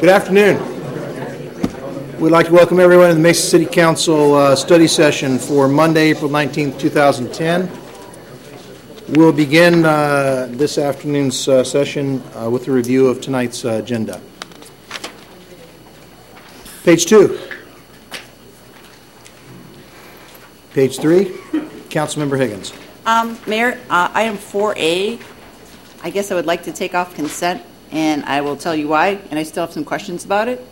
Good afternoon. We'd like to welcome everyone to the Mesa City Council study session for Monday, April 19th, 2010. We'll begin this afternoon's session with a review of tonight's agenda. Page 2. Page 3, Councilmember Higgins. Mayor, item 4A, I guess I would like to take off consent, and I will tell you why, and I still have some questions about it.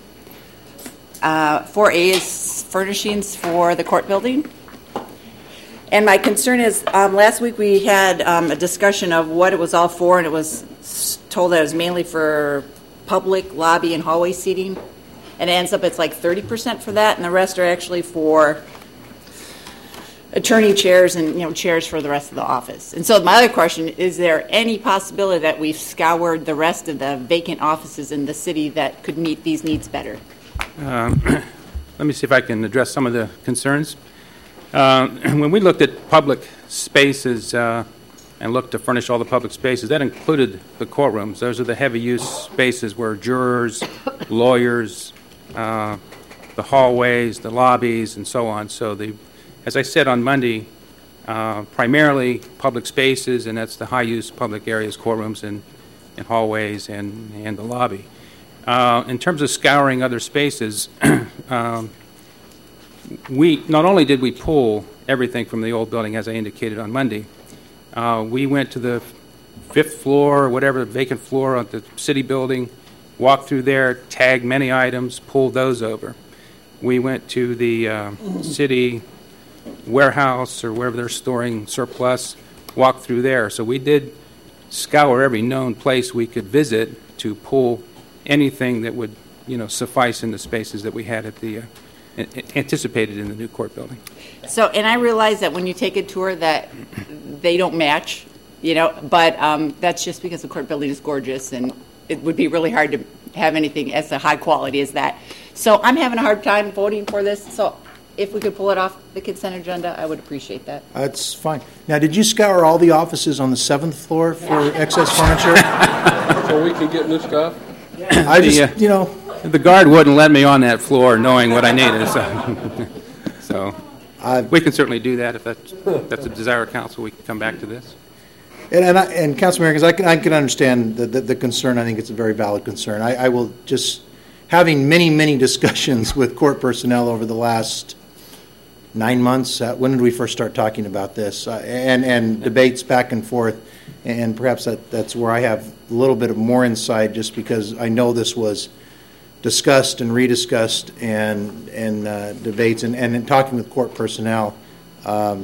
4A is furnishings for the court building. And my concern is, last week we had a discussion of what it was all for, and it was told that it was mainly for public, lobby, and hallway seating. And it ends up it's like 30% for that, and the rest are actually for attorney chairs and chairs for the rest of the office. And so my other question, is there any possibility that we've scoured the rest of the vacant offices in the city that could meet these needs better? Let me see if I can address some of the concerns. When we looked at public spaces and looked to furnish all the public spaces, that included the courtrooms. Those are the heavy use spaces where jurors, lawyers, the hallways, the lobbies, and so on. So as I said on Monday, primarily public spaces, and that's the high-use public areas, courtrooms and hallways and the lobby. In terms of scouring other spaces, we not only did we pull everything from the old building, as I indicated on Monday, we went to the 5th floor, or whatever, vacant floor of the city building, walked through there, tagged many items, pulled those over. We went to the city warehouse or wherever they're storing surplus, walk through there. So we did scour every known place we could visit to pull anything that would, suffice in the spaces that we had at the anticipated in the new court building. So, and I realize that when you take a tour that they don't match, but that's just because the court building is gorgeous, and it would be really hard to have anything as high quality as that. So I'm having a hard time voting for this. So if we could pull it off the consent agenda, I would appreciate that. That's fine. Now, did you scour all the offices on the 7th floor for excess furniture? So we can get new stuff? I just, The guard wouldn't let me on that floor knowing what I needed. So we can certainly do that if that's a desire of council. We can come back to this. And Councilman, because I can understand the concern. I think it's a very valid concern. I will just, having many discussions with court personnel over the last 9 months, when did we first start talking about this, and debates back and forth, and perhaps that's where I have a little bit of more insight, just because I know this was discussed and rediscussed and debates, and in talking with court personnel, I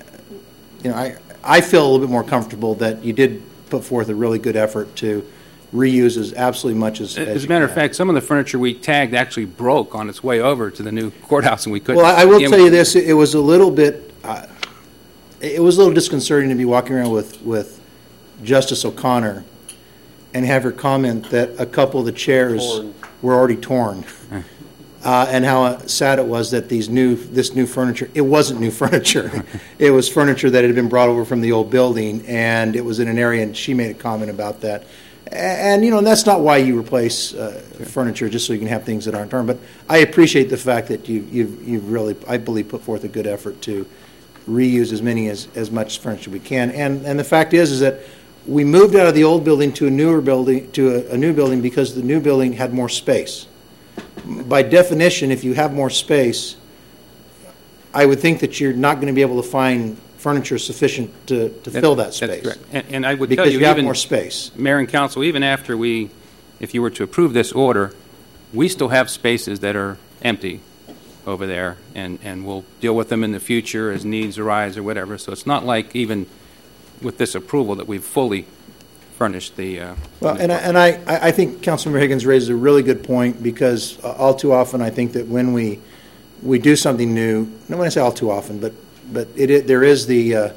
feel a little bit more comfortable that you did put forth a really good effort to reuse as absolutely much as a matter of fact, some of the furniture we tagged actually broke on its way over to the new courthouse, and we couldn't. Well, I will tell you this: it was a little bit, it was a little disconcerting to be walking around with Justice O'Connor and have her comment that a couple of the chairs were already torn, and how sad it was that this new furniture. It wasn't new furniture; it was furniture that had been brought over from the old building, and it was in an area. And she made a comment about that. And that's not why you replace furniture, just so you can have things that aren't torn. But I appreciate the fact that you've really, I believe, put forth a good effort to reuse as much furniture we can. And the fact is that we moved out of the old building to a new building because the new building had more space. By definition, if you have more space, I would think that you're not going to be able to find furniture sufficient to fill that space. That's correct. And I would because tell you, have even more space. Mayor and Council, even after if you were to approve this order, we still have spaces that are empty over there, and we'll deal with them in the future as needs arise or whatever. So it's not like even with this approval that we've fully furnished the. Well, and I think Councilmember Higgins raises a really good point, because all too often I think that when we do something new, not when I say all too often, but there is the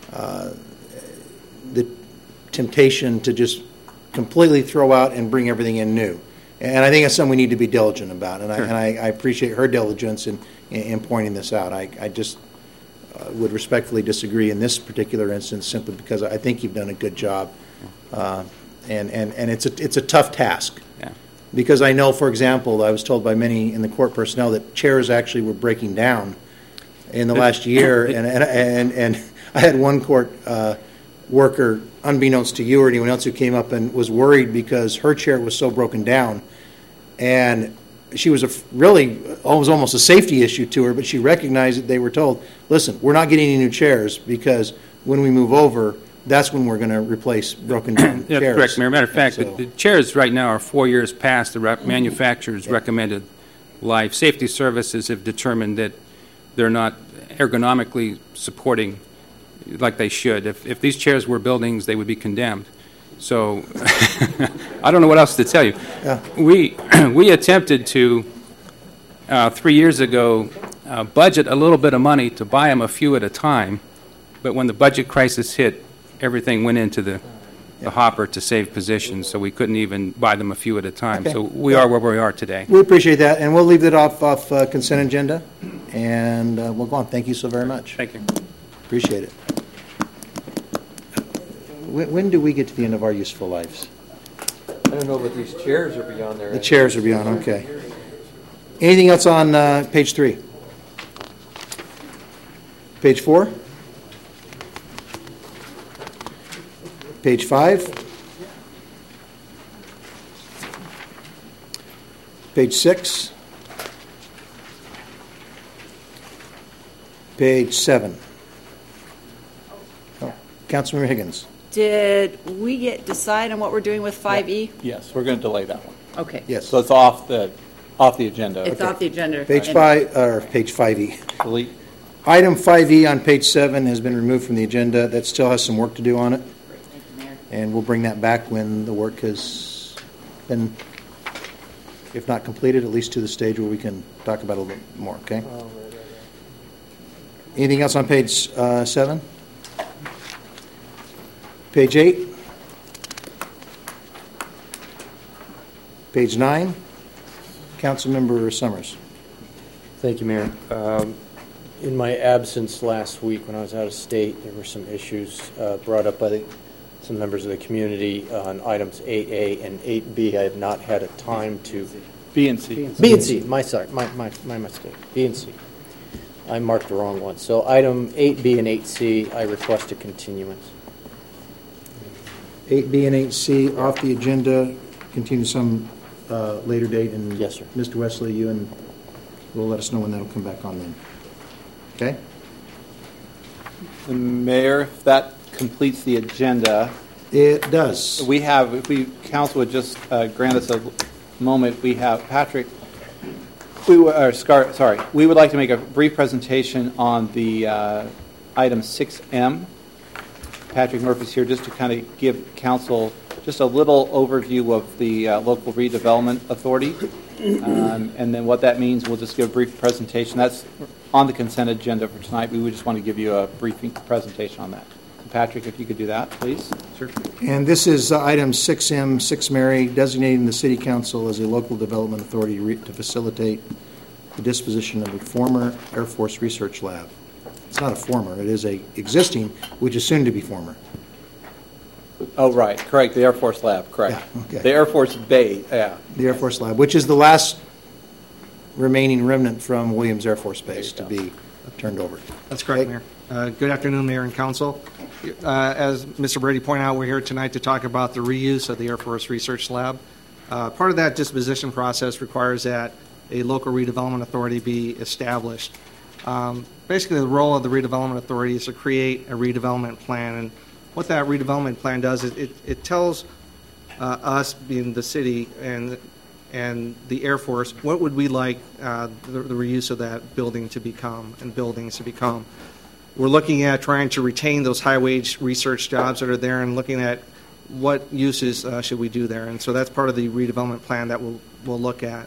temptation to just completely throw out and bring everything in new, and I think that's something we need to be diligent about. And, sure. I appreciate her diligence in pointing this out. I just would respectfully disagree in this particular instance, simply because I think you've done a good job, and it's a tough task. Yeah. Because I know, for example, I was told by many in the court personnel that chairs actually were breaking down in the last year, and I had one court worker, unbeknownst to you or anyone else, who came up and was worried because her chair was so broken down, and she was almost a safety issue to her, but she recognized that they were told, listen, we're not getting any new chairs because when we move over, that's when we're going to replace broken down Yeah, chairs. correct, Mayor. Matter of fact, So- the chairs right now are 4 years past the manufacturer's recommended life. Safety services have determined that they're not ergonomically supporting like they should. If these chairs were buildings, they would be condemned. So I don't know what else to tell you. Yeah. We attempted to, 3 years ago, budget a little bit of money to buy them a few at a time, but when the budget crisis hit, everything went into the hopper to save positions, so we couldn't even buy them a few at a time. Okay. So we are where we are today. We appreciate that, and we'll leave that off consent agenda, and we'll go on. Thank you so very much. Thank you. Appreciate it. When do we get to the end of our useful lives? I don't know, but these chairs are beyond there. The chairs are beyond, okay. Anything else on page 3? Page 4? Page 5? Page 6? Page 7? Oh, Councilmember Higgins. Did we decide on what we're doing with 5E? Yes, we're going to delay that one. Okay. Yes. So it's off the agenda. It's off the agenda. Page And- 5, or page 5E. Delete. Item 5E on page 7 has been removed from the agenda. That still has some work to do on it, Thank you, Mayor. and we'll bring that back when the work has been, if not completed, at least to the stage where we can talk about it a little bit more, okay? Anything else on page 7? Page 8? Page 9? Councilmember Summers. Thank you, Mayor. In my absence last week when I was out of state, there were some issues brought up by some members of the community on items 8A and 8B. I have not had a time to... B and C. B and C, my mistake. B and C. I marked the wrong one. So item 8B and 8C, I request a continuance. 8B and 8C off the agenda, continue some later date, and Yes, sir. Mr. Wesley, you and will let us know when that'll come back on then. Okay? The Mayor, if that completes the agenda, It does. we have, if we, council would just grant us a moment, we have Patrick, we would like to make a brief presentation on the item 6M. Patrick Murphy's here just to kind of give council just a little overview of the local redevelopment authority. And then what that means, we'll just give a brief presentation. That's on the consent agenda for tonight. We would just want to give you a brief presentation on that. Patrick, if you could do that, please. Sure. And this is item 6M, 6 Mary, designating the city council as a local development authority to facilitate the disposition of a former Air Force research lab. It's not a former, it is a existing, which is soon to be former. Oh, right, correct, the Air Force Lab, correct. Yeah, okay. The Air Force Bay, yeah. The Air Force lab, which is the last remaining remnant from Williams Air Force Base to be turned over. That's correct, Mayor. Good afternoon, Mayor and Council. As Mr. Brady pointed out, we're here tonight to talk about the reuse of the Air Force Research Lab. Part of that disposition process requires that a local redevelopment authority be established. Basically, the role of the redevelopment authority is to create a redevelopment plan, and what that redevelopment plan does is it tells us, being the city and the Air Force, what would we like the reuse of that building to become and buildings to become. We're looking at trying to retain those high-wage research jobs that are there and looking at what uses should we do there. And so that's part of the redevelopment plan that we'll look at.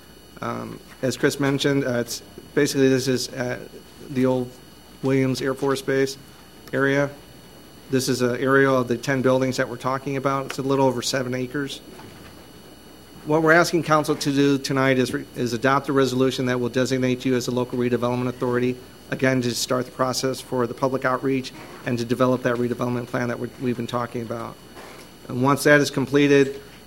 As Chris mentioned, it's basically this is the old Williams Air Force Base area. This is an area of the 10 buildings that we're talking about. It's a little over 7 acres. What we're asking council to do tonight is adopt a resolution that will designate you as a local redevelopment authority, again, to start the process for the public outreach and to develop that redevelopment plan that we've been talking about. And once that is completed,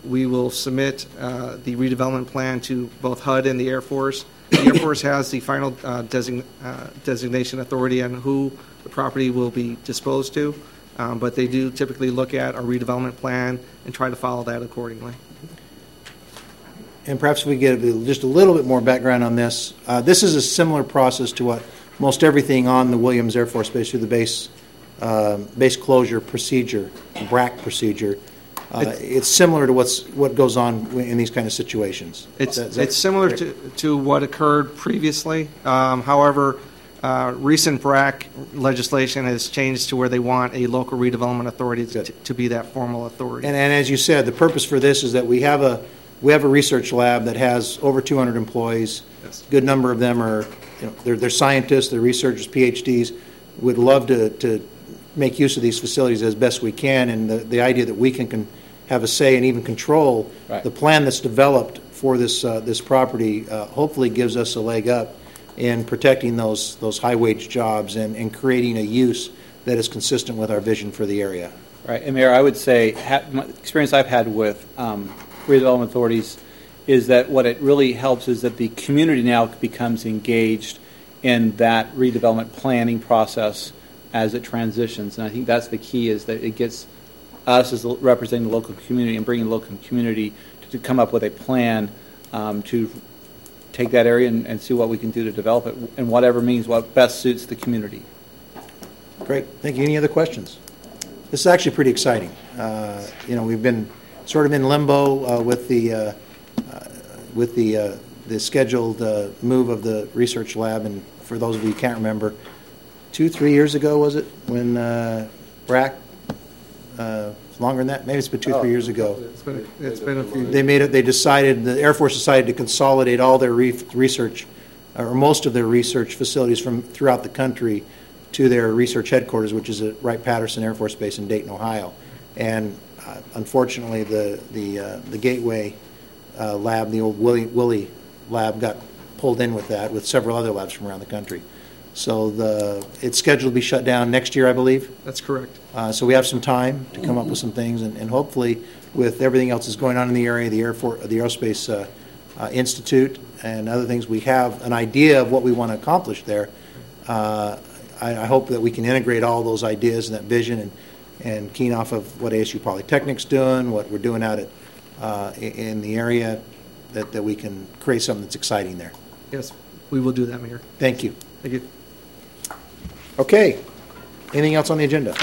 we will submit the redevelopment plan to both HUD and the Air Force. The Air Force has the final designation authority on who the property will be disposed to, but they do typically look at our redevelopment plan and try to follow that accordingly. And perhaps if we get just a little bit more background on this, this is a similar process to what most everything on the Williams Air Force Base through the base closure procedure, BRAC procedure. It's similar to what goes on in these kind of situations. It's similar to what occurred previously. However, recent BRAC legislation has changed to where they want a local redevelopment authority to be that formal authority. And as you said, the purpose for this is that we have a research lab that has over 200 employees. Yes. A good number of them are, they're scientists, they're researchers, PhDs. We'd love to make use of these facilities as best we can, and the idea that we can have a say and even control the plan that's developed for this property hopefully gives us a leg up in protecting those high-wage jobs and creating a use that is consistent with our vision for the area. Right, and Mayor, I would say my experience I've had with redevelopment authorities is that what it really helps is that the community now becomes engaged in that redevelopment planning process as it transitions. And I think that's the key, is that it gets us as representing the local community and bringing the local community to come up with a plan to take that area and see what we can do to develop it in whatever means what best suits the community. Great. Thank you. Any other questions? This is actually pretty exciting. We've been sort of in limbo with the scheduled move of the research lab, and for those of you who can't remember, 2-3 years ago, was it, when BRAC, longer than that? Maybe it's been 2-3 years ago. It's been a few. The Air Force decided to consolidate all their research, or most of their research facilities from throughout the country to their research headquarters, which is at Wright-Patterson Air Force Base in Dayton, Ohio. And unfortunately, the Gateway lab, the old Willie lab, got pulled in with that, with several other labs from around the country. So it's scheduled to be shut down next year, I believe. That's correct. So we have some time to come up with some things, and hopefully, with everything else that's going on in the area, the Aerospace Institute and other things, we have an idea of what we want to accomplish there. I hope that we can integrate all those ideas and that vision and keen off of what ASU Polytechnic's doing, what we're doing out in the area, that we can create something that's exciting there. Yes, we will do that, Mayor. Thank you. Thank you. Okay. Anything else on the agenda?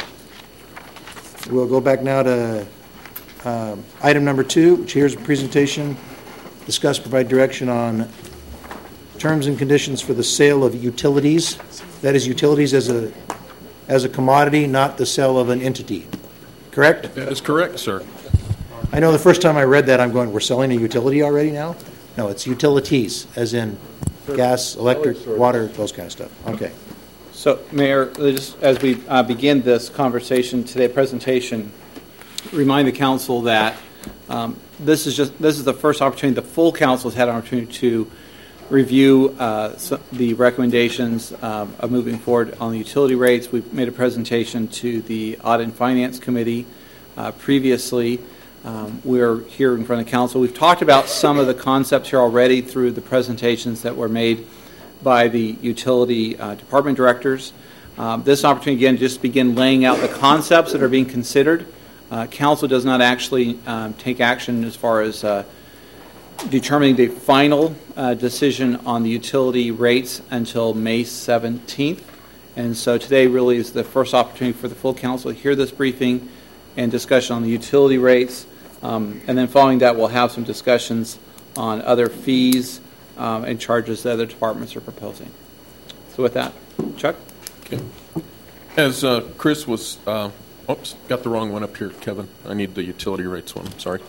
We'll go back now to item number 2, which here's a presentation, discuss, provide direction on terms and conditions for the sale of utilities. That is, utilities as a commodity, not the sale of an entity. Correct? That is correct, sir. I know the first time I read that, I'm going, we're selling a utility already now? No, it's utilities, as in gas, electric, water, those kind of stuff. Okay. So, Mayor, just as we begin this conversation today, presentation, remind the council that this is the first opportunity the full council has had an opportunity to review the recommendations of moving forward on the utility rates. We've made a presentation to the Audit and Finance Committee previously. We're here in front of council. We've talked about some of the concepts here already through the presentations that were made by the utility department directors. This opportunity, again, just begin laying out the concepts that are being considered. Council does not actually take action as far as determining the final decision on the utility rates until May 17th. And so today really is the first opportunity for the full council to hear this briefing and discussion on the utility rates. And then following that, we'll have some discussions on other fees and charges that other departments are proposing. So with that, Chuck? Okay. As Chris was, oops, got the wrong one up here, Kevin. I need the utility rates one, sorry.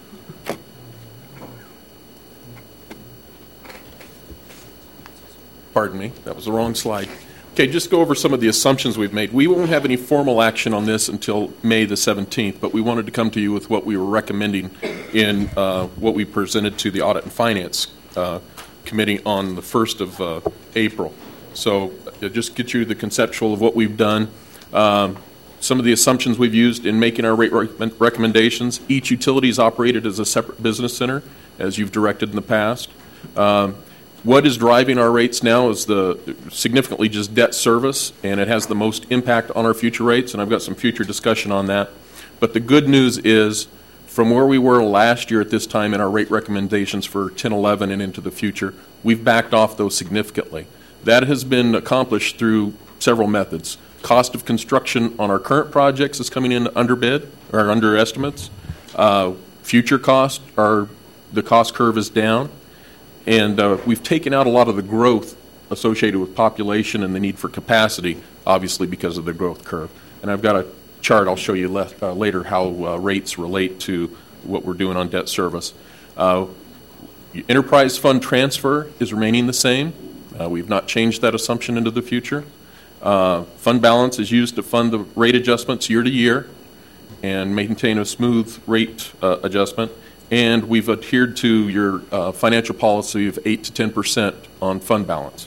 Pardon me, that was the wrong slide. Okay, just go over some of the assumptions we've made. We won't have any formal action on this until May the 17th, but we wanted to come to you with what we were recommending in what we presented to the Audit and Finance Committee on the 1st of April. So just get you the conceptual of what we've done. some of the assumptions we've used in making our rate recommendations. Each utility is operated as a separate business center, as you've directed in the past. What is driving our rates now is significantly just debt service, and it has the most impact on our future rates, and I've got some future discussion on that. But the good news is, from where we were last year at this time in our rate recommendations for 10-11 and into the future, we've backed off those significantly. That has been accomplished through several methods. Cost of construction on our current projects is coming in under bid or under estimates. Future costs the cost curve is down, and we've taken out a lot of the growth associated with population and the need for capacity, obviously because of the growth curve. And I've got a chart I'll show you later how rates relate to what we're doing on debt service. Enterprise fund transfer is remaining the same. We've not changed that assumption into the future. Fund balance is used to fund the rate adjustments year to year and maintain a smooth rate adjustment. And we've adhered to your financial policy of 8 to 10% on fund balance.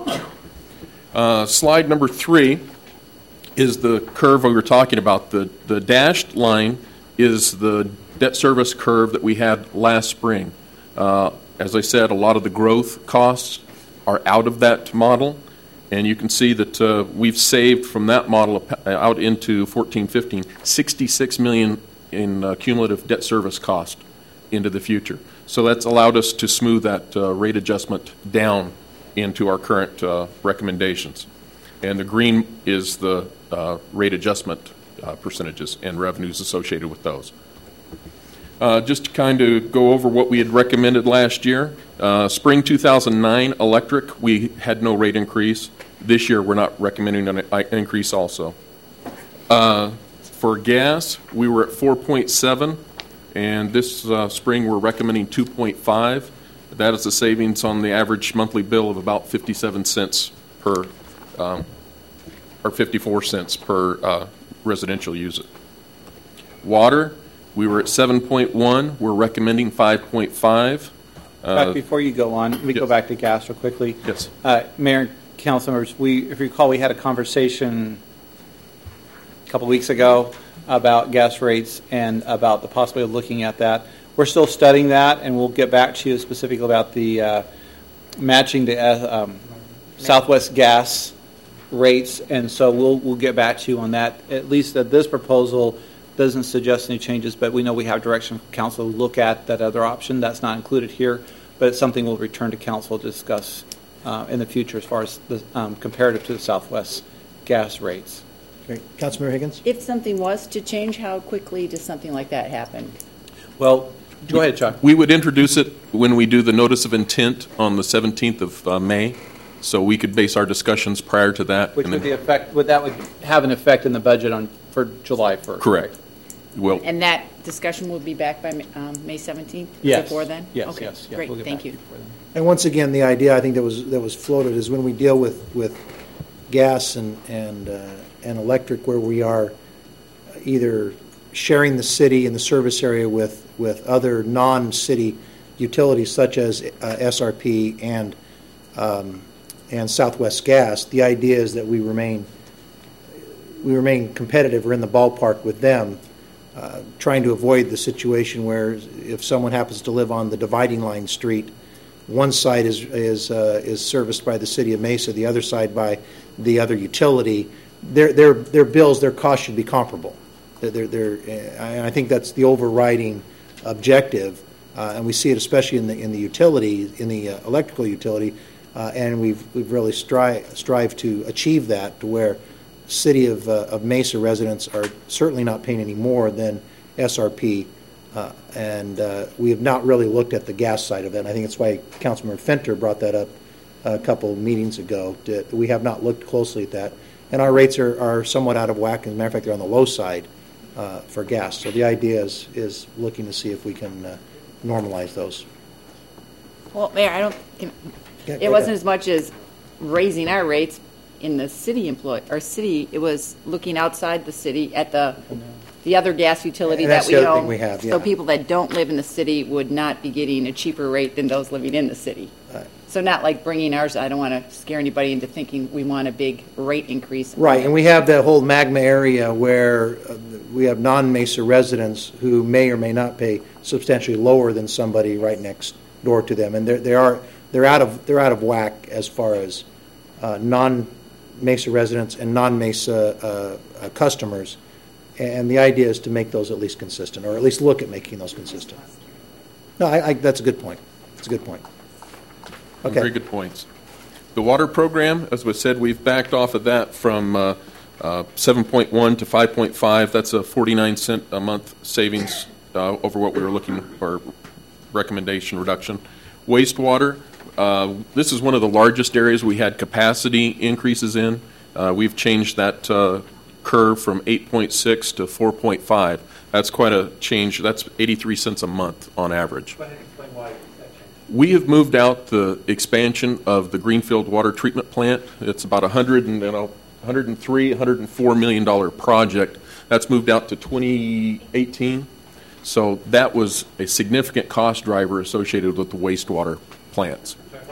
Slide number 3 is the curve we were talking about. The dashed line is the debt service curve that we had last spring. As I said, a lot of the growth costs are out of that model, and you can see that we've saved from that model out into 14-15, $66 million in cumulative debt service cost into the future. So that's allowed us to smooth that rate adjustment down into our current recommendations. And the green is the rate adjustment percentages and revenues associated with those. Just to kind of go over what we had recommended last year, spring 2009 electric, we had no rate increase. This year, we're not recommending an increase also. For gas, we were at 4.7, and this spring we're recommending 2.5. That is a savings on the average monthly bill of about 57 cents per, or 54 cents per residential user. Water, we were at 7.1. We're recommending 5.5. Back before you go on, let me go back to gas real quickly. Yes. Mayor and council members, if you recall, we had a conversation a couple weeks ago about gas rates and about the possibility of looking at that. We're still studying that, and we'll get back to you specifically about the matching the Southwest gas rates, and so we'll get back to you on that. At least that this proposal doesn't suggest any changes, but we know we have direction from council to look at that other option. That's not included here, but it's something we'll return to council to discuss in the future as far as the comparative to the Southwest gas rates. Great. Councilmember Higgins? If something was to change, how quickly does something like that happen? Well, go ahead, Chuck. We would introduce it when we do the notice of intent on the 17th of May, so we could base our discussions prior to that. Which would that would have an effect in the budget for July 1st? Correct. Well, And that discussion will be back by May 17th? Yes. Before then? Yes, Okay, yes. great, We'll get thank back you. to before then. And once again, the idea I think that was floated is when we deal with gas and electric, where we are either sharing the city and the service area with other non-city utilities such as SRP and Southwest Gas. The idea is that we remain competitive or in the ballpark with them, trying to avoid the situation where if someone happens to live on the dividing line street, one side is serviced by the city of Mesa, the other side by the other utility. Their bills, their costs should be comparable. I think that's the overriding objective, and we see it especially in the utility, in the electrical utility, and we've really strived to achieve that, to where city of Mesa residents are certainly not paying any more than SRP, and we have not really looked at the gas side of that. And I think that's why Councilmember Fenter brought that up a couple of meetings ago. We have not looked closely at that, and our rates are somewhat out of whack. As a matter of fact, they're on the low side for gas. So the idea is looking to see if we can normalize those. Well, Mayor, it wasn't as much as raising our rates in the city it was looking outside the city at the the other gas utility And that that's we the other own. thing we have, So yeah. people that don't live in the city would not be getting a cheaper rate than those living in the city. So not like bringing ours, I don't want to scare anybody into thinking we want a big rate increase. Right, and we have that whole Magma area where we have non-Mesa residents who may or may not pay substantially lower than somebody right next door to them, and they're out of whack as far as non-Mesa residents and non-Mesa customers. And the idea is to make those at least consistent, or at least look at making those consistent. No, that's a good point. It's a good point. Okay. Very good points. The water program, as was said, we've backed off of that from 7.1 to 5.5. That's a 49-cent a month savings over what we were looking for, recommendation reduction. Wastewater, this is one of the largest areas we had capacity increases in. We've changed that curve from 8.6 to 4.5. That's quite a change. That's 83 cents a month on average. Explain why that changed. We have moved out the expansion of the Greenfield Water Treatment Plant. It's about $103, $104 million project. That's moved out to 2018. So that was a significant cost driver associated with the wastewater plants.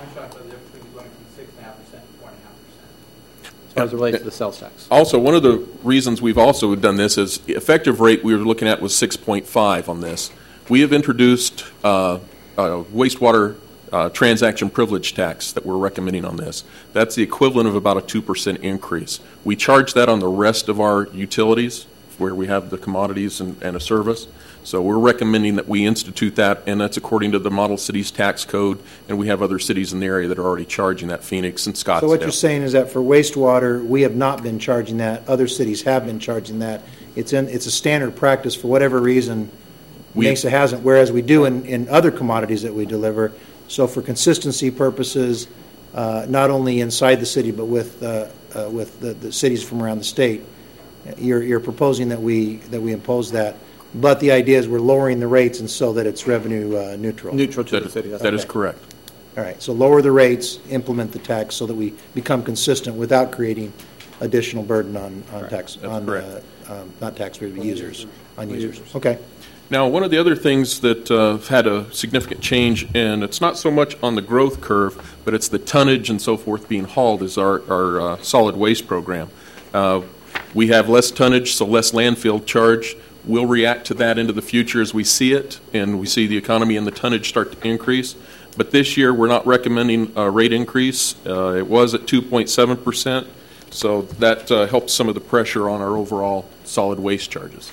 As it relates to the sales tax. Also, one of the reasons we've also done this is effective rate we were looking at was 6.5 on this. We have introduced wastewater transaction privilege tax that we're recommending on this. That's the equivalent of about a 2% increase. We charge that on the rest of our utilities where we have the commodities and a service. So we're recommending that we institute that, and that's according to the Model Cities Tax Code, and we have other cities in the area that are already charging that, Phoenix and Scottsdale. So what you're saying is that for wastewater, we have not been charging that. Other cities have been charging that. It's a standard practice for whatever reason. Mesa hasn't, whereas we do in other commodities that we deliver. So for consistency purposes, not only inside the city but with the cities from around the state, you're proposing that we impose that. But the idea is we're lowering the rates and so that it's revenue neutral. Neutral to the city. That is correct. All right. So lower the rates, implement the tax so that we become consistent without creating additional burden on tax on not taxpayers but users on users. Okay. Now, one of the other things that had a significant change, and it's not so much on the growth curve, but it's the tonnage and so forth being hauled, is our solid waste program. We have less tonnage, so less landfill charge. We'll react to that into the future as we see it, and we see the economy and the tonnage start to increase. But this year, we're not recommending a rate increase. It was at 2.7%, so that helps some of the pressure on our overall solid waste charges.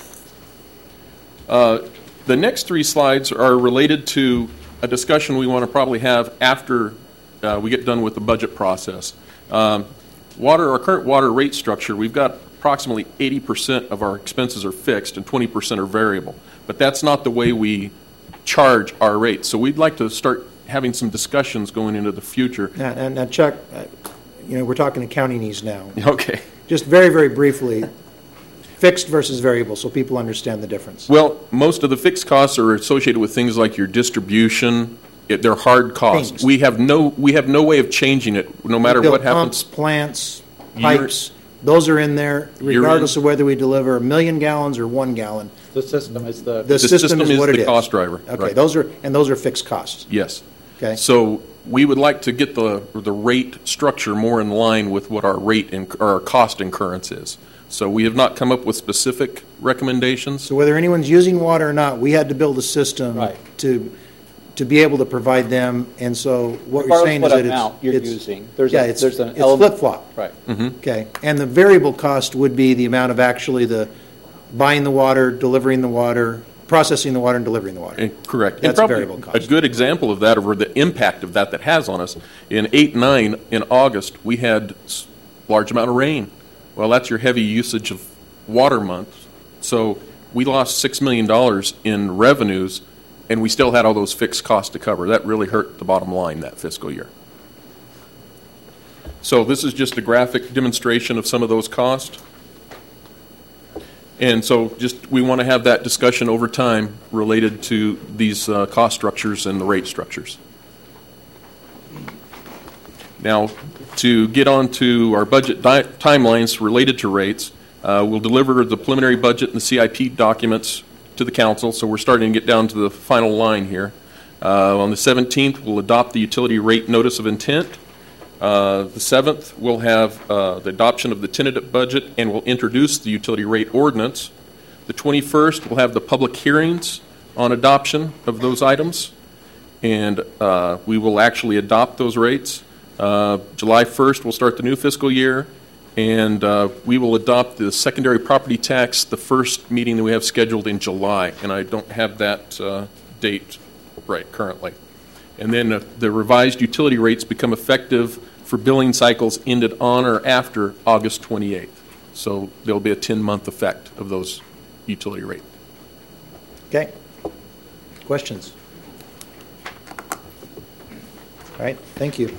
The next three slides are related to a discussion we want to probably have after we get done with the budget process. Our current water rate structure, we've got approximately 80% of our expenses are fixed and 20% are variable. But that's not the way we charge our rates. So we'd like to start having some discussions going into the future. Now Chuck, we're talking accountingese now. Okay. Just very, very briefly, fixed versus variable, so people understand the difference. Well, most of the fixed costs are associated with things like your distribution. They're hard costs. Things. We have no way of changing it, no matter what happens. Pumps, plants, pipes, those are in there, regardless of whether we deliver 1 million gallons or 1 gallon. The system is the system is what it is. The cost driver. Okay, right. those are fixed costs. Yes. Okay. So we would like to get the rate structure more in line with what our our cost incurrence is. So we have not come up with specific recommendations. So whether anyone's using water or not, we had to build a system Right. to be able to provide them. And so what you're saying is that you're it's using. There's an it's element. flip-flop. Right. Okay. And the variable cost would be the amount of actually the buying the water, delivering the water, processing the water, and delivering the water. Correct. That's and a variable cost. A good example of that, or the impact of that has on us, in 8-9 in August, we had large amount of rain. Well, that's your heavy usage of water month. So we lost $6 million in revenues, and we still had all those fixed costs to cover. That really hurt the bottom line that fiscal year. So this is just a graphic demonstration of some of those costs. And so we want to have that discussion over time related to these cost structures and the rate structures. Now, to get on to our budget timelines related to rates, We'll deliver the preliminary budget and the CIP documents to the council, so we're starting to get down to the final line here. On the 17th, we'll adopt the utility rate notice of intent. The 7th, we'll have the adoption of the tentative budget, and we'll introduce the utility rate ordinance. The 21st, we'll have the public hearings on adoption of those items, and we will actually adopt those rates. July 1st, we'll start the new fiscal year, and we will adopt the secondary property tax, the first meeting that we have scheduled in July, and I don't have that date right currently. And then the revised utility rates become effective for billing cycles ended on or after August 28th. So there'll be a 10-month effect of those utility rates. Okay. Questions? All right, thank you.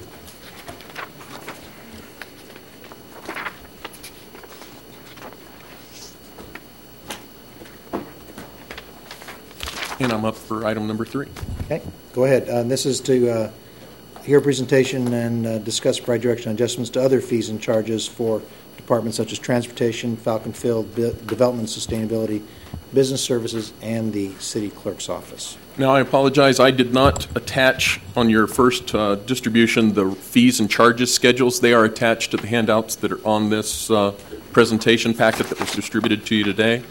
And I'm up for item number 3. Okay, go ahead. This is to hear a presentation and discuss provide direction on adjustments to other fees and charges for departments such as transportation, Falcon Field, development, sustainability, business services, and the city clerk's office. Now, I apologize. I did not attach on your first distribution the fees and charges schedules. They are attached to the handouts that are on this presentation packet that was distributed to you today.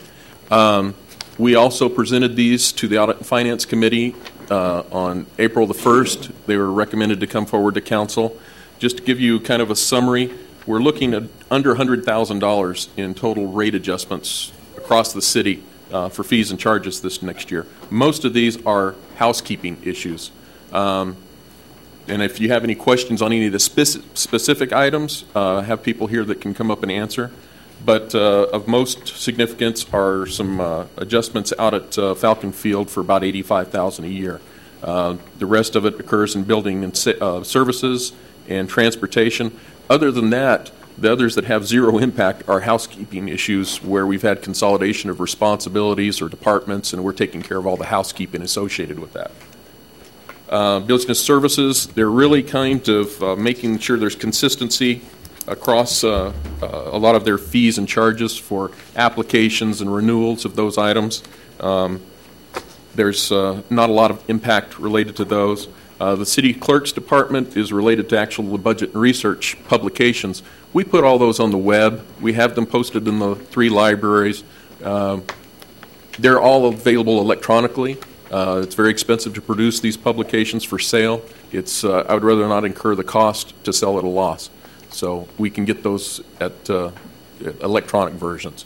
We also presented these to the Audit and Finance Committee on April the 1st. They were recommended to come forward to council. Just to give you kind of a summary, we're looking at under $100,000 in total rate adjustments across the city for fees and charges this next year. Most of these are housekeeping issues. And if you have any questions on any of the specific items, have people here that can come up and answer. But of most significance are some adjustments out at Falcon Field for about $85,000 a year. The rest of it occurs in building and services and transportation. Other than that, the others that have zero impact are housekeeping issues where we've had consolidation of responsibilities or departments, and we're taking care of all the housekeeping associated with that. Business services, they're really kind of making sure there's consistency across a lot of their fees and charges for applications and renewals of those items. There's not a lot of impact related to those. The city clerk's department is related to actual budget and research publications. We put all those on the web. We have them posted in the 3 libraries. They're all available electronically. It's very expensive to produce these publications for sale. I would rather not incur the cost to sell at a loss. So we can get those at electronic versions.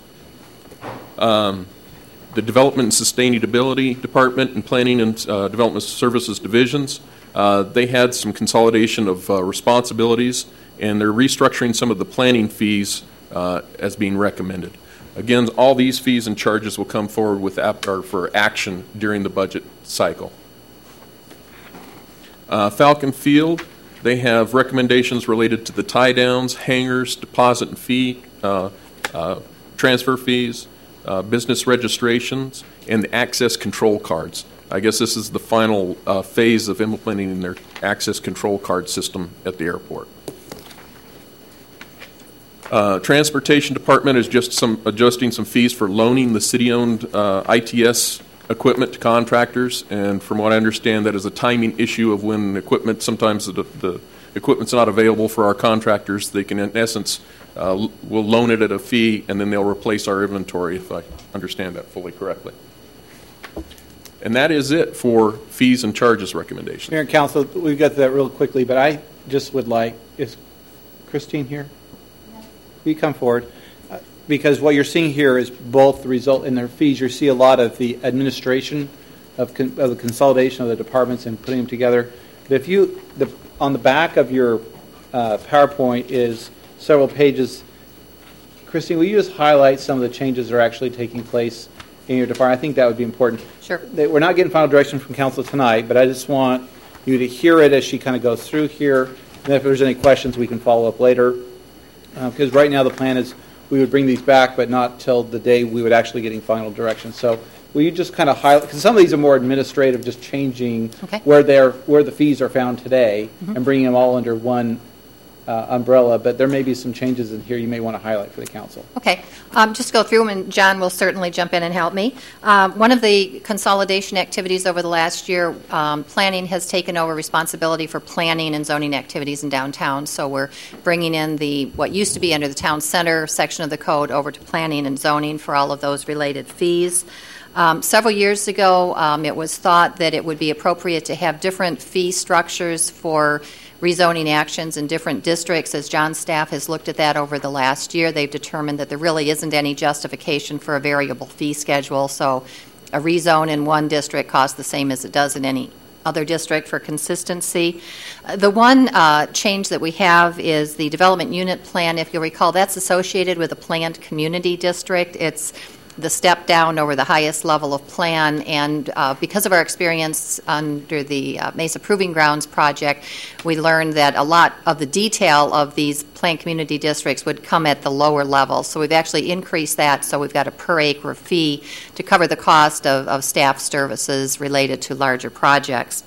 The Development and Sustainability Department and Planning and Development Services Divisions, they had some consolidation of responsibilities, and they're restructuring some of the planning fees as being recommended. Again, all these fees and charges will come forward for action during the budget cycle. Falcon Field, they have recommendations related to the tie-downs, hangars, deposit and fee, transfer fees, business registrations, and the access control cards. I guess this is the final phase of implementing their access control card system at the airport. Transportation Department is just adjusting some fees for loaning the city-owned ITS equipment to contractors, and from what I understand, that is a timing issue of when equipment, sometimes the equipment's not available for our contractors. They can, in essence, will loan it at a fee, and then they'll replace our inventory, if I understand that fully correctly. And that is it for fees and charges recommendations. Mayor and Council, we've got to that real quickly, but I just would like, is Christine here? Will you come forward? Because what you're seeing here is both the result in their fees. You see a lot of the administration of the consolidation of the departments and putting them together. But if on the back of your PowerPoint is several pages. Christine, will you just highlight some of the changes that are actually taking place in your department? I think that would be important. Sure. We're not getting final direction from council tonight, but I just want you to hear it as she kind of goes through here. And if there's any questions, we can follow up later. Because right now the plan is we would bring these back, but not till the day we would actually getting final direction. So will you just kind of highlight, because some of these are more administrative, just changing where the fees are found today and bringing them all under one umbrella, but there may be some changes in here you may want to highlight for the council. Okay, just go through them, and John will certainly jump in and help me. One of the consolidation activities over the last year, planning has taken over responsibility for planning and zoning activities in downtown. So we're bringing in what used to be under the town center section of the code over to planning and zoning for all of those related fees. Several years ago, it was thought that it would be appropriate to have different fee structures for rezoning actions in different districts. As John's staff has looked at that over the last year, they've determined that there really isn't any justification for a variable fee schedule. So a rezone in one district costs the same as it does in any other district for consistency. The one change that we have is the development unit plan. If you'll recall, that's associated with a planned community district. It's the step down over the highest level of plan, and because of our experience under the Mesa Proving Grounds project, we learned that a lot of the detail of these planned community districts would come at the lower level. So we've actually increased that, so we've got a per acre fee to cover the cost of staff services related to larger projects.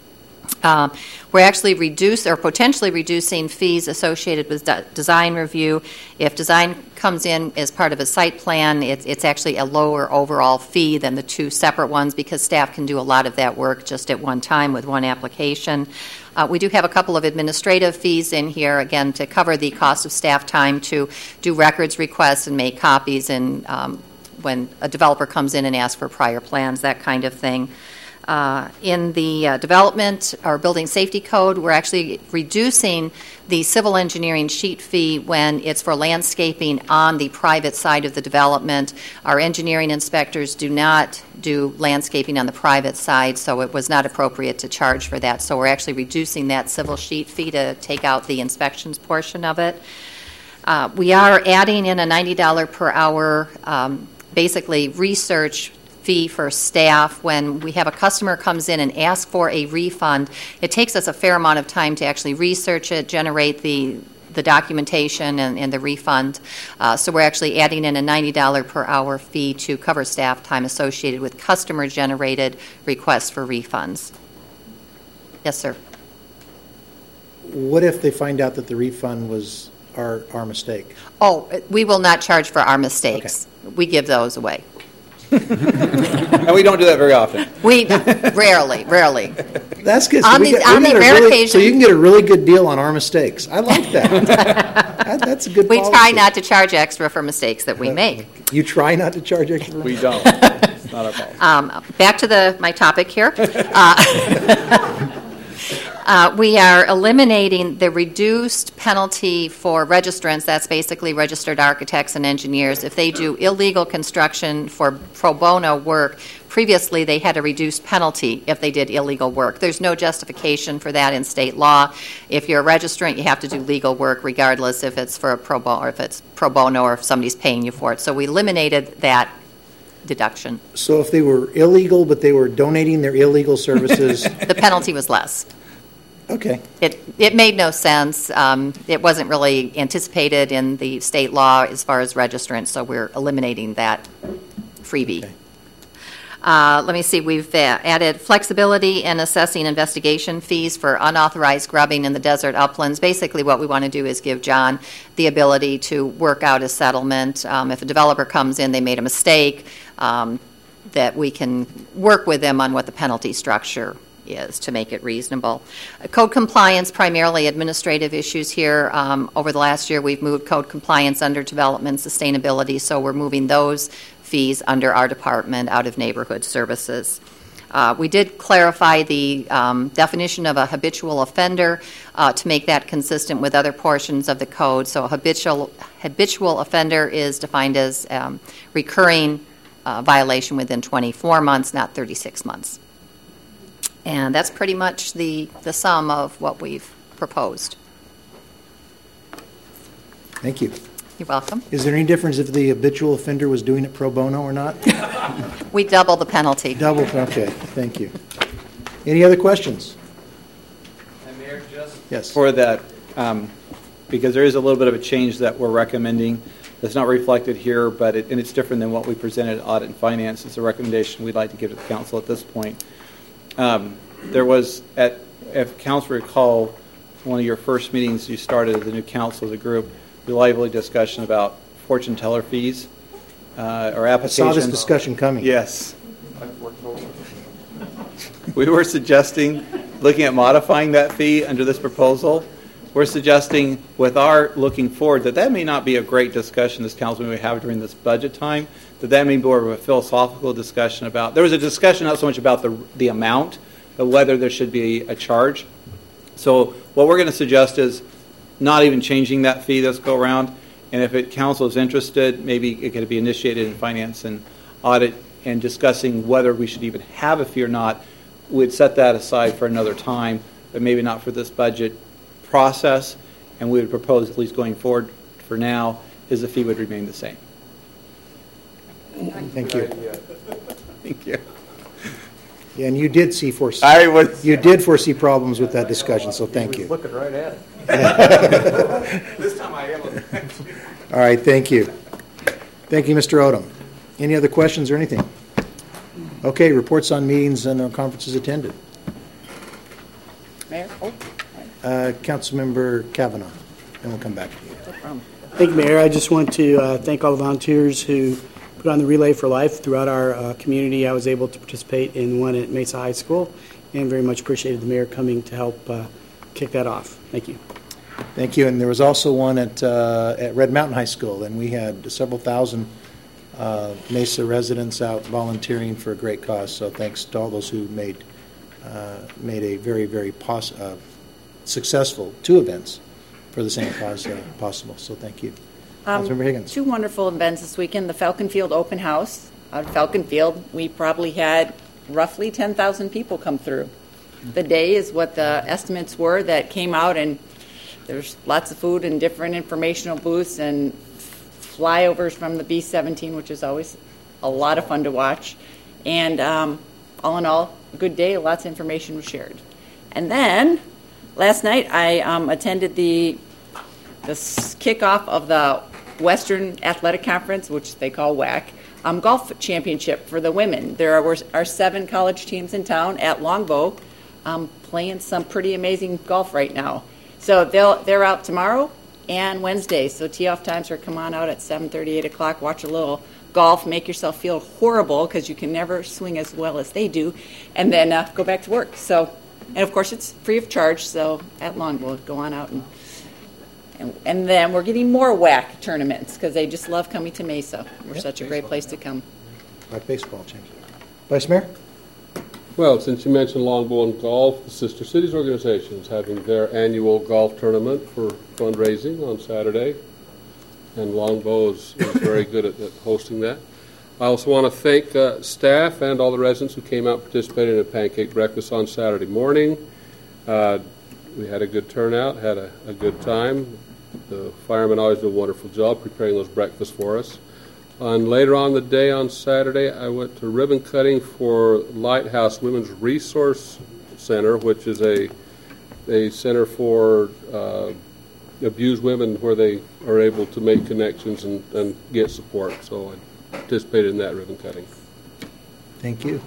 We're actually potentially reducing fees associated with design review. If design comes in as part of a site plan, it's actually a lower overall fee than the two separate ones because staff can do a lot of that work just at one time with one application. We do have a couple of administrative fees in here, again, to cover the cost of staff time to do records requests and make copies, and when a developer comes in and asks for prior plans, that kind of thing. In the development or building safety code, we're actually reducing the civil engineering sheet fee when it's for landscaping on the private side of the development. Our engineering inspectors do not do landscaping on the private side, so it was not appropriate to charge for that. So we're actually reducing that civil sheet fee to take out the inspections portion of it. We are adding in a $90 per hour basically research fee for staff. When we have a customer comes in and asks for a refund, it takes us a fair amount of time to actually research it, generate the documentation and the refund. So we're actually adding in a $90 per hour fee to cover staff time associated with customer-generated requests for refunds. Yes, sir. What if they find out that the refund was our mistake? Oh, we will not charge for our mistakes. Okay. We give those away. And we don't do that very often. We rarely. That's good. So so you can get a really good deal on our mistakes. I like that. That's a good policy. We try not to charge extra for mistakes that we make. You try not to charge extra? We don't. It's not our policy. Back to my topic here. We are eliminating the reduced penalty for registrants. That's basically registered architects and engineers. If they do illegal construction for pro bono work, previously they had a reduced penalty if they did illegal work. There's no justification for that in state law. If you're a registrant, you have to do legal work regardless if it's for a pro bono or if somebody's paying you for it. So we eliminated that deduction. So if they were illegal but they were donating their illegal services, the penalty was less. Okay. It made no sense. It wasn't really anticipated in the state law as far as registrants, so we're eliminating that freebie. Okay. Let me see. We've added flexibility in assessing investigation fees for unauthorized grubbing in the desert uplands. Basically, what we want to do is give John the ability to work out a settlement. If a developer comes in, they made a mistake, that we can work with them on what the penalty structure is to make it reasonable. Code compliance, primarily administrative issues here. Over the last year, we've moved code compliance under development sustainability, so we're moving those fees under our department out of neighborhood services. We did clarify the definition of a habitual offender to make that consistent with other portions of the code. So a habitual offender is defined as recurring violation within 24 months, not 36 months. And that's pretty much the sum of what we've proposed. Thank you. You're welcome. Is there any difference if the habitual offender was doing it pro bono or not? We double the penalty. Double, okay. Thank you. Any other questions? And Mayor, just yes. For that, because there is a little bit of a change that we're recommending that's not reflected here, but and it's different than what we presented at Audit and Finance. It's a recommendation we'd like to give to the council at this point. There was, if council recall, one of your first meetings you started as the new council as a group, the lively discussion about fortune teller fees or I applications. saw this discussion coming. Yes. We were suggesting, looking at modifying that fee under this proposal. We're suggesting, with our looking forward, that may not be a great discussion this council may have during this budget time, that may be more of a philosophical discussion about, there was a discussion not so much about the amount, but whether there should be a charge. So what we're going to suggest is not even changing that fee this go around, and if council is interested, maybe it could be initiated in finance and audit and discussing whether we should even have a fee or not. We'd set that aside for another time, but maybe not for this budget process, and we would propose, at least going forward for now, is the fee would remain the same. Thank you. Thank you. Yeah, and you did foresee problems with that discussion, so thank you. Looking right at it. This time I am. All right, thank you. Thank you, Mr. Odom. Any other questions or anything? Okay, reports on meetings and conferences attended. Mayor? Councilmember Kavanaugh, and we'll come back to you. Thank you, Mayor. I just want to thank all the volunteers who put on the Relay for Life throughout our community. I was able to participate in one at Mesa High School and very much appreciated the mayor coming to help kick that off. Thank you. Thank you. And there was also one at Red Mountain High School, and we had several thousand Mesa residents out volunteering for a great cause. So thanks to all those who made a very, very successful two events for the same cause possible. So thank you. Councilmember Higgins. Two wonderful events this weekend. The Falcon Field Open House out of Falcon Field. We probably had roughly 10,000 people come through. The day is what the estimates were that came out, and there's lots of food and different informational booths and flyovers from the B-17, which is always a lot of fun to watch. And all in all, a good day. Lots of information was shared. And then last night I attended the kickoff of the Western Athletic Conference, which they call WAC, golf championship for the women. There are 7 college teams in town at Longbow playing some pretty amazing golf right now. So they're out tomorrow and Wednesday. So tee-off times are come on out at 7:30, 8 o'clock. Watch a little golf. Make yourself feel horrible because you can never swing as well as they do. And then go back to work. So, and of course, it's free of charge. So at Longbow, go on out and then we're getting more WAC tournaments because they just love coming to Mesa. We're such a great place to come. Like baseball change. Vice Mayor? Well, since you mentioned Longbow and golf, the Sister Cities organization is having their annual golf tournament for fundraising on Saturday, and Longbow is very good at hosting that. I also want to thank staff and all the residents who came out and participated in a pancake breakfast on Saturday morning. We had a good turnout, had a good time. The firemen always do a wonderful job preparing those breakfasts for us. And later on the day on Saturday, I went to ribbon cutting for Lighthouse Women's Resource Center, which is a center for abused women where they are able to make connections and get support. So I participated in that ribbon cutting. Thank you.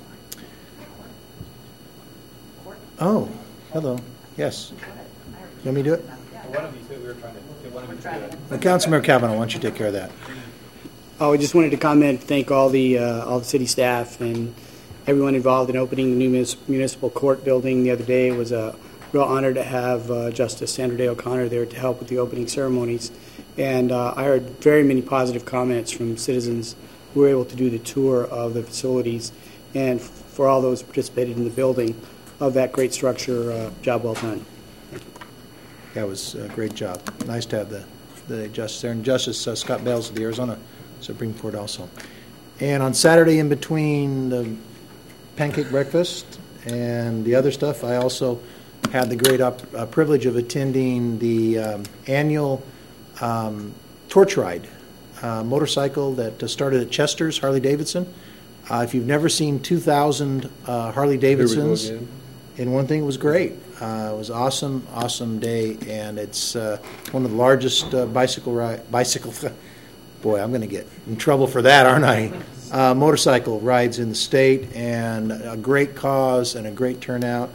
Oh, hello. Yes. You want me to do it? One of you said we were trying to get one of you to do it. Councilmember Kavanaugh, why don't you take care of that? Oh, I just wanted to comment, thank all the city staff and everyone involved in opening the new municipal court building the other day. It was a real honor to have Justice Sandra Day O'Connor there to help with the opening ceremonies. And I heard very many positive comments from citizens who were able to do the tour of the facilities, and for all those who participated in the building of that great structure, job well done. Thank you. That was a great job. Nice to have the justice there. And Justice Scott Bales of the Arizona Supreme Court also. And on Saturday, in between the pancake breakfast and the other stuff, I also had the great privilege of attending the annual torch ride motorcycle that started at Chester's Harley-Davidson. If you've never seen 2,000 Harley-Davidsons in one thing, it was great. It was an awesome day, and it's one of the largest bicycle boy, I'm going to get in trouble for that, aren't I? Motorcycle rides in the state, and a great cause and a great turnout.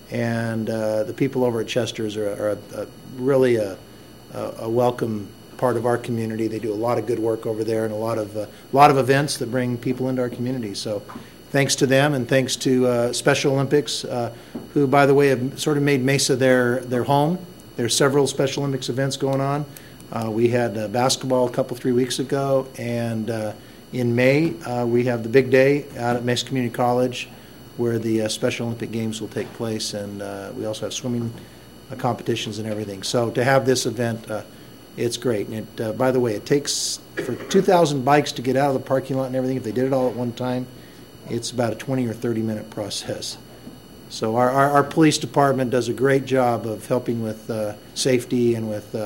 And the people over at Chester's are really a welcome part of our community. They do a lot of good work over there and a lot of events that bring people into our community. So thanks to them, and thanks to Special Olympics, who, by the way, have sort of made Mesa their home. There's several Special Olympics events going on. We had basketball 3 weeks ago, and in May we have the big day out at Mesa Community College, where the Special Olympic Games will take place, and we also have swimming competitions and everything. So to have this event, it's great. And it, by the way, it takes for 2,000 bikes to get out of the parking lot and everything. If they did it all at one time, it's about a 20 or 30-minute process. So our police department does a great job of helping with safety and with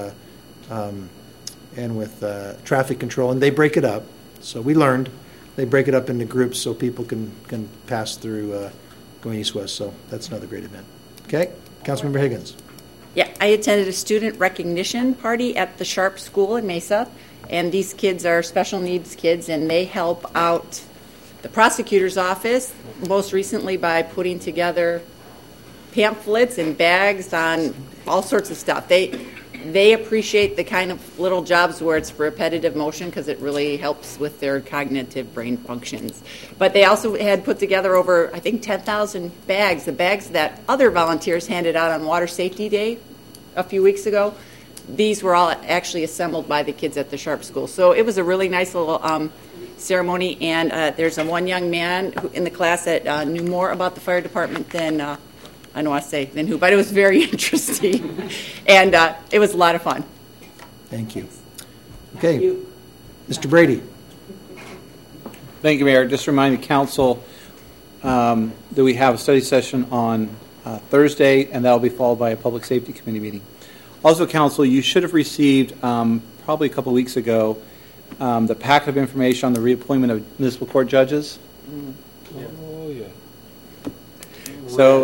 traffic control, and they break it up. So we learned they break it up into groups so people can pass through going east-west. So that's another great event. Okay, Councilmember Higgins. Yeah, I attended a student recognition party at the Sharp School in Mesa, and these kids are special needs kids, and they help out the prosecutor's office, most recently by putting together pamphlets and bags on all sorts of stuff. They appreciate the kind of little jobs where it's repetitive motion because it really helps with their cognitive brain functions. But they also had put together over, I think, 10,000 bags, the bags that other volunteers handed out on Water Safety Day a few weeks ago. These were all actually assembled by the kids at the Sharp School. So it was a really nice little ceremony, and there's one young man in the class that knew more about the fire department than I don't want to say than who, but it was very interesting, and it was a lot of fun. Thank you. Okay, thank you. Mr. Brady. Thank you, Mayor. Just remind the council that we have a study session on Thursday, and that will be followed by a public safety committee meeting. Also, council, you should have received probably a couple of weeks ago the packet of information on the reappointment of municipal court judges. Oh, yeah. So,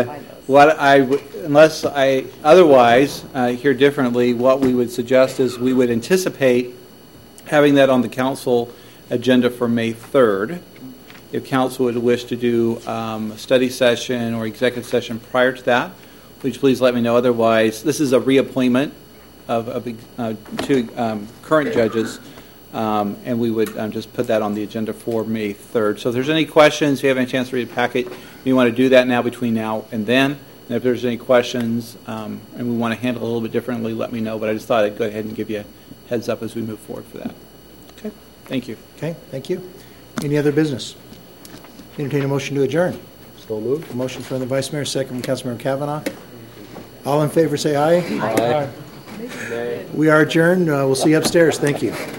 unless I otherwise hear differently, what we would suggest is we would anticipate having that on the council agenda for May 3rd. If council would wish to do a study session or executive session prior to that, please let me know. Otherwise, this is a reappointment of two current judges, and we would just put that on the agenda for May 3rd. So if there's any questions, if you have any chance to read the packet, you want to do that now between now and then. And if there's any questions and we want to handle it a little bit differently, let me know. But I just thought I'd go ahead and give you a heads up as we move forward for that. Okay, thank you. Okay, thank you. Any other business? Entertain a motion to adjourn. So moved. A motion from the Vice Mayor, second from Councilmember Kavanaugh. All in favor say aye. Aye. We are adjourned. We'll see you upstairs. Thank you.